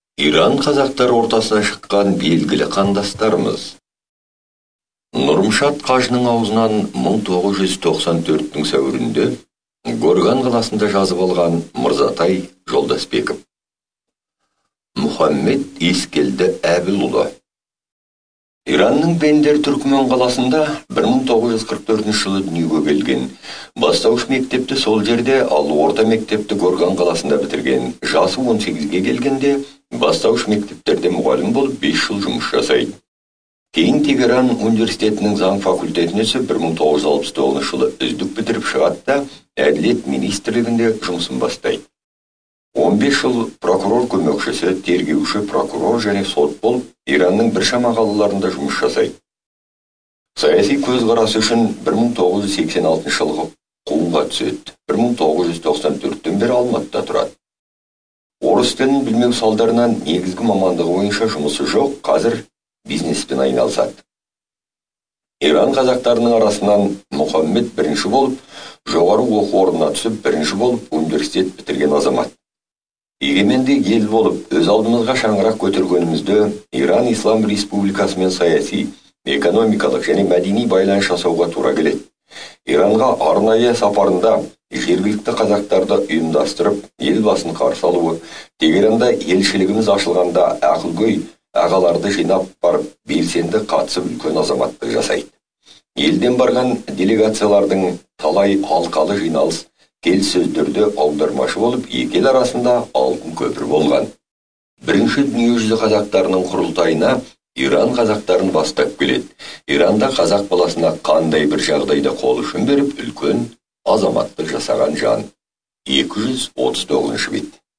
Иран қазақтар ортасына шыққан белгілі қандастарымыз. Нұрымшат қажының аузынан 1994 сәуірінде Горган қаласында жазып алған Мырзатай Жолдасбеков. Мұхаммед Ескелді Әбілұлы. Иранның Бендер Түркмен қаласында 1944 жылы дүниеге келген. Бастауыш мектепті сол жерде, ал орта мектепті Горган қаласында бітірген. Жасы 18-ге келгенде бастауыш мектептерде мұғалім болып 5 жыл жұмыс жасайды. Кейін Тегеран университетінің заң факультетіне түсіп 1969 жылы үздік бітіріп шығады да Әділет министрлігінде жұмысын бастайды. 15 жыл прокурор көмекшісі, тергеуші, прокурор және сот болып, Иранның біршама қалаларында жұмыс жасайды. Саяси көзқарасы үшін 1986 жылғы қуғынға түседі. 1994-тен бері Алматыда тұрады. Орыс тілін білмеу салдарынан негізгі мамандығы бойынша жұмысы жоқ, қазір бизнеспен айналысады. Иран қазақтарының арасынан Мұхаммед бірінші болып, жоғары оқу орнына түсіп, бірінші болып университет бітірген азамат. Егеменді ел болып, өз алдымызға шаңырақ көтергенімізде Иран Ислам Республикасымен саяси, экономикалық және мәдени байланыс жасауға тура келеді. Иранға арнайы сапарында жергілікті қазақтарды ұйымдастырып, елбасын қарсы алуы, Тегеранда елшілігіміз ашылғанда ақылгөй ағаларды жинап барып, белсенді қатысып үлкен азаматтық жасайды. Елден барған делегациялардың талай алқалы жиналыс келіссөздерде аудармашы болып, екі ел арасында алтын көпір болған. Бірінші дүниежүзі қазақтарының құрылтайына Иран қазақтарын бастап келеді. Иранда қазақ баласына қандай бір жағдайда қол ұшын беріп, үлкен азаматтық жасаған жан. 239 бет.